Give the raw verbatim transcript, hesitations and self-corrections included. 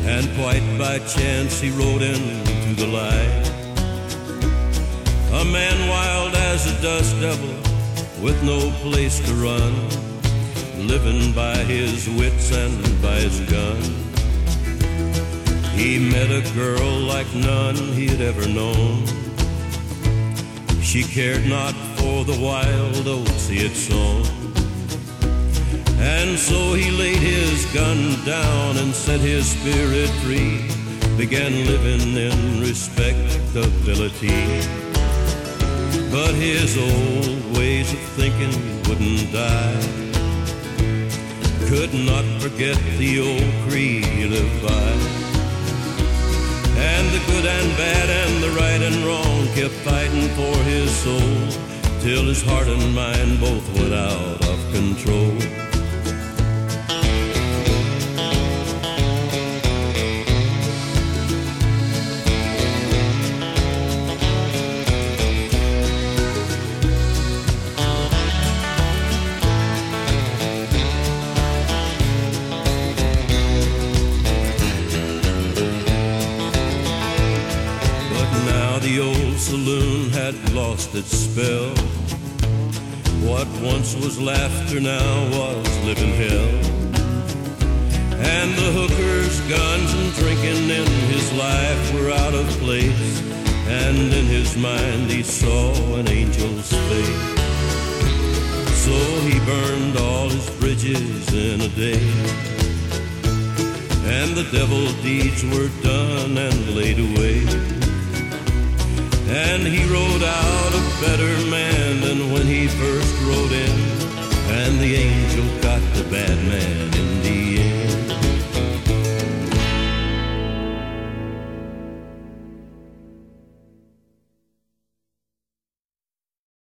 and quite by chance he rode into the light. A man wild as a dust devil with no place to run, living by his wits and by his gun. He met a girl like none he had ever known. She cared not for the wild oats he had sown. And so he laid his gun down and set his spirit free, began living in respectability. But his old ways of thinking wouldn't die, could not forget the old creed he lived by. And the good and bad and the right and wrong kept fighting for his soul, till his heart and mind both went out of control. The old saloon had lost its spell. What once was laughter now was living hell. And the hookers, guns, and drinking in his life were out of place, and in his mind he saw an angel's face. So he burned all his bridges in a day, and the devil deeds were done and laid away. And he rode out a better man than when he first rode in, and the angel got the bad man